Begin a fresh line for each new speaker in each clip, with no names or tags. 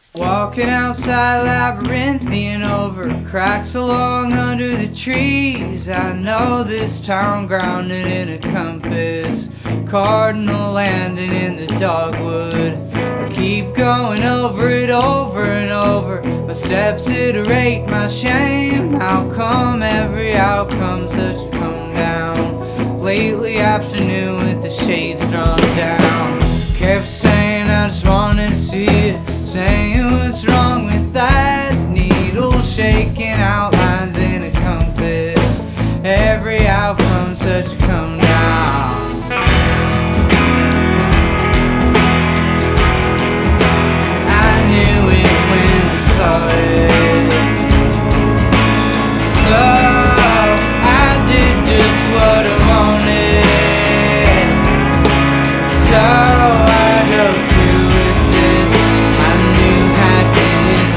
Walking outside labyrinthian over cracks along under the trees. I know this town grounded in a compass, cardinal landing in the dogwood. I keep going over it over and over. My steps iterate my shame. How come every outcome such a come down? Lately afternoon with the shades drawn down. Kept saying I just wanted to see it, saying what's wrong with that? Needle shaking outlines in a compass. Every outcome such a come down. I knew it when I saw it, so I did just what I wanted. So I go through with it. I knew happiness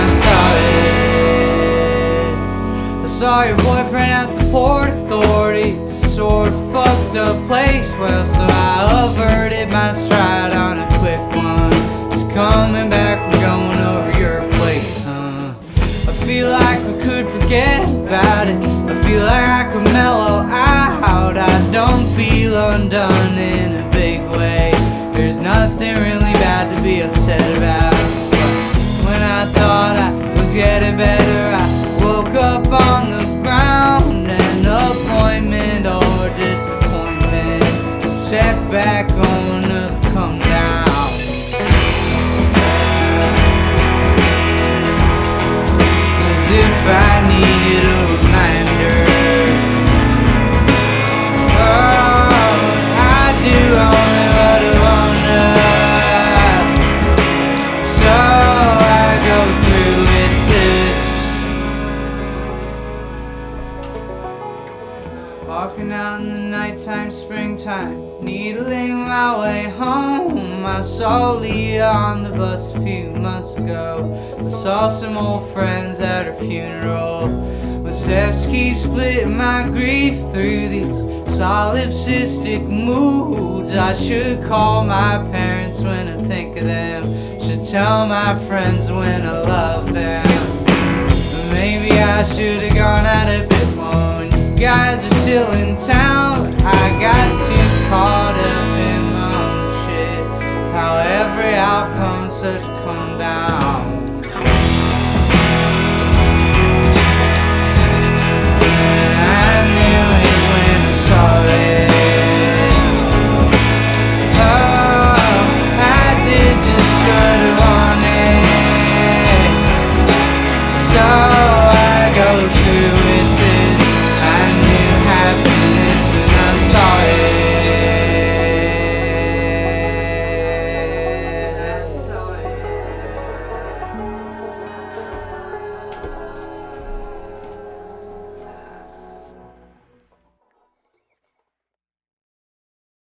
when I saw it. I saw your boyfriend at the Port Authority, sort of fucked up place. Well, so I averted my stride on a quick one. Just coming back from going over your place, I feel like we could forget about it. I feel like I could mellow out. I don't feel undone in a big way. There's nothing really bad to be upset about. When I thought I was getting better, I woke up on the ground. An appointment or disappointment, a setback on the come down. As if I needed a reminder. Oh, I do only what I wanna. So I go through with this. Walking out in the nighttime, springtime, needling my way home. I saw Leah on the bus a few months ago. I saw some old friends at her funeral. My steps keep splitting my grief through these solipsistic moods. I should call my parents when I think of them. Should tell my friends when I love them. Maybe I should have gone out a bit more when you guys are still in town. I got too caught up in my own shit. How every outcome such a come down.